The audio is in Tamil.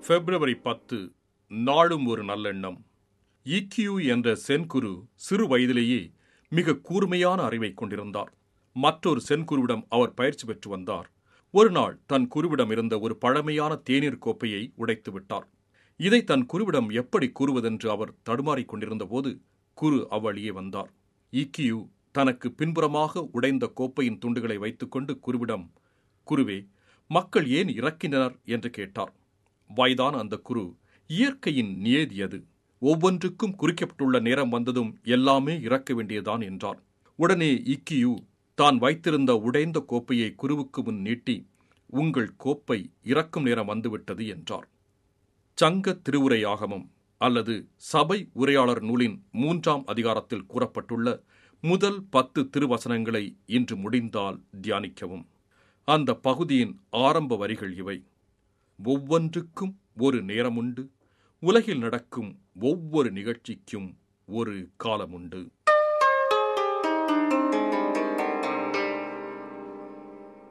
பிப்ரவரி 10 நாளும் ஒரு நல்லெண்ணம். இக்யூ என்ற சென் குரு சிறு வயதிலேயே மிக கூர்மையான அறிவைக் கொண்டிருந்தார். மற்றொரு சென் குருவிடம் அவர் பயிற்சி பெற்று வந்தார். ஒரு நாள் தன் குருவிடம் இருந்த ஒரு பழமையான தேநீர் கோப்பையை உடைத்து விட்டார். இதை தன் குருவிடம் எப்படி கூறுவதென்று அவர் தடுமாறிக் கொண்டிருந்த போது குரு அவ்வழியே வந்தார். இக்யூ தனக்கு பின்புறமாக உடைந்த கோப்பையின் துண்டுகளை வைத்துக்கொண்டு குருவிடம், குருவே, மக்கள் ஏன் இறக்கின்றனர் என்று கேட்டார். வயதான அந்த குரு, இயற்கையின் நியதி அது, ஒவ்வொன்றுக்கும் குறிக்கப்பட்டுள்ள நேரம் வந்ததும் எல்லாமே இறக்க வேண்டியதுதான் என்றார். உடனே இக்யூ தான் வைத்திருந்த உடைந்த கோப்பையை குருவுக்கு முன் நீட்டி, உங்கள் கோப்பை இறக்கும் நேரம் வந்துவிட்டது என்றார். சங்க திருவுரையாகமம் அல்லது சபை உரையாளர் நூலின் 3ஆம் அதிகாரத்தில் கூறப்பட்டுள்ள முதல் 10 திருவசனங்களை இன்று முடிந்தால் தியானிக்கவும். அந்த பகுதியின் ஆரம்ப வரிகள் இவை: ஒவ்வொன்றுக்கும் ஒரு நேரமுண்டு, உலகில் நடக்கும் ஒவ்வொரு நிகழ்ச்சிக்கும் ஒரு காலமுண்டு.